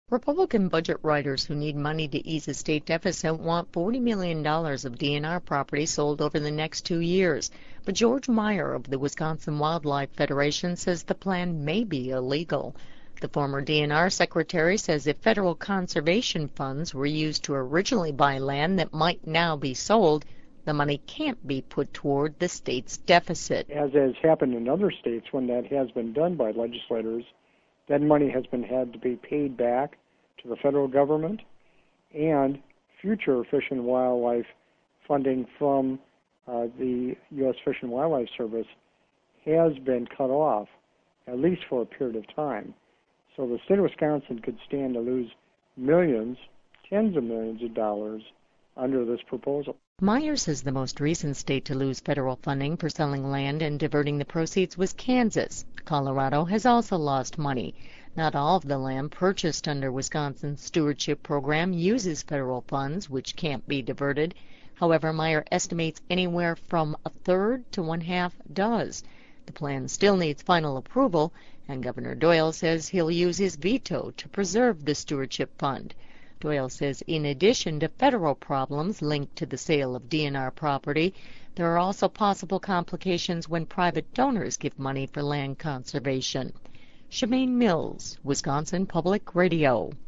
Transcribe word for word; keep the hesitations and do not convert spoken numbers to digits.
Republican budget writers who need money to ease the state deficit want forty million dollars of D N R property sold over the next two years. But George Meyer of the Wisconsin Wildlife Federation says the plan may be illegal. The former D N R secretary says if federal conservation funds were used to originally buy land that might now be sold, the money can't be put toward the state's deficit. As has happened in other states when that has been done by legislators, that money has been had to be paid back to the federal government, and future Fish and Wildlife funding from uh, the U S Fish and Wildlife Service has been cut off, at least for a period of time. So the state of Wisconsin could stand to lose millions, tens of millions of dollars under this proposal. Meyer says the most recent state to lose federal funding for selling land and diverting the proceeds was Kansas. Colorado has also lost money. Not all of the land purchased under Wisconsin's stewardship program uses federal funds, which can't be diverted. However, Meyer estimates anywhere from a third to one-half does. The plan still needs final approval, and Governor Doyle says he'll use his veto to preserve the stewardship fund. Doyle says in addition to federal problems linked to the sale of D N R property, there are also possible complications when private donors give money for land conservation. Shemaine Mills, Wisconsin Public Radio.